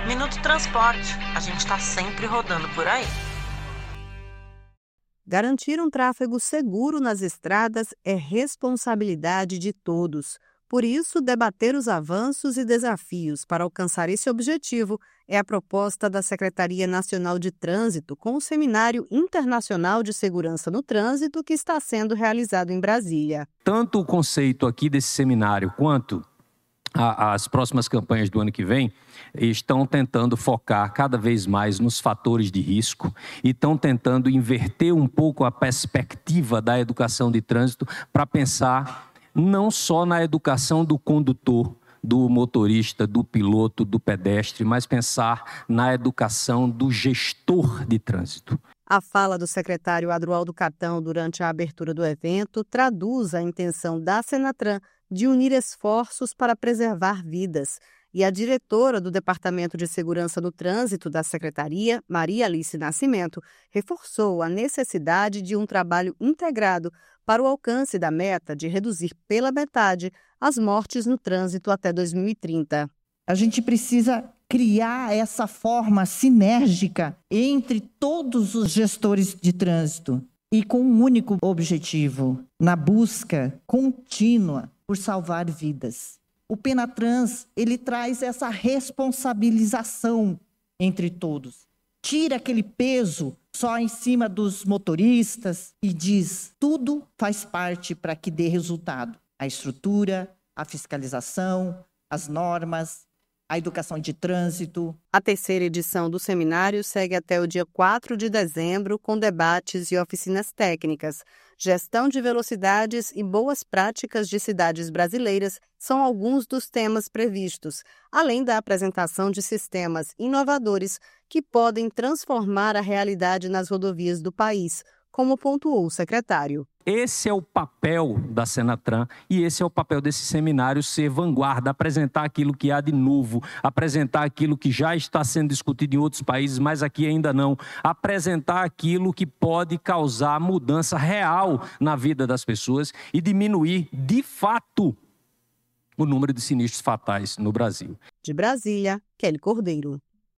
Minuto Transporte, a gente está sempre rodando por aí. Garantir um tráfego seguro nas estradas é responsabilidade de todos. Por isso, debater os avanços e desafios para alcançar esse objetivo é a proposta da Secretaria Nacional de Trânsito com o Seminário Internacional de Segurança no Trânsito que está sendo realizado em Brasília. Tanto o conceito aqui desse seminário quanto as próximas campanhas do ano que vem estão tentando focar cada vez mais nos fatores de risco e estão tentando inverter um pouco a perspectiva da educação de trânsito para pensar não só na educação do condutor, do motorista, do piloto, do pedestre, mas pensar na educação do gestor de trânsito. A fala do secretário Adroaldo Catão durante a abertura do evento traduz a intenção da Senatran de unir esforços para preservar vidas. E a diretora do Departamento de Segurança no Trânsito da Secretaria, Maria Alice Nascimento, reforçou a necessidade de um trabalho integrado para o alcance da meta de reduzir pela metade as mortes no trânsito até 2030. A gente precisa criar essa forma sinérgica entre todos os gestores de trânsito e com um único objetivo, na busca contínua por salvar vidas. O Penatrans, ele traz essa responsabilização entre todos. Tira aquele peso só em cima dos motoristas e diz: tudo faz parte para que dê resultado. A estrutura, a fiscalização, as normas, a educação de trânsito. A terceira edição do seminário segue até o dia 4 de dezembro com debates e oficinas técnicas. Gestão de velocidades e boas práticas de cidades brasileiras são alguns dos temas previstos, além da apresentação de sistemas inovadores que podem transformar a realidade nas rodovias do país, como pontuou o secretário. Esse é o papel da Senatran e esse é o papel desse seminário, ser vanguarda, apresentar aquilo que há de novo, apresentar aquilo que já está sendo discutido em outros países, mas aqui ainda não, apresentar aquilo que pode causar mudança real na vida das pessoas e diminuir, de fato, o número de sinistros fatais no Brasil. De Brasília, Kelly Cordeiro.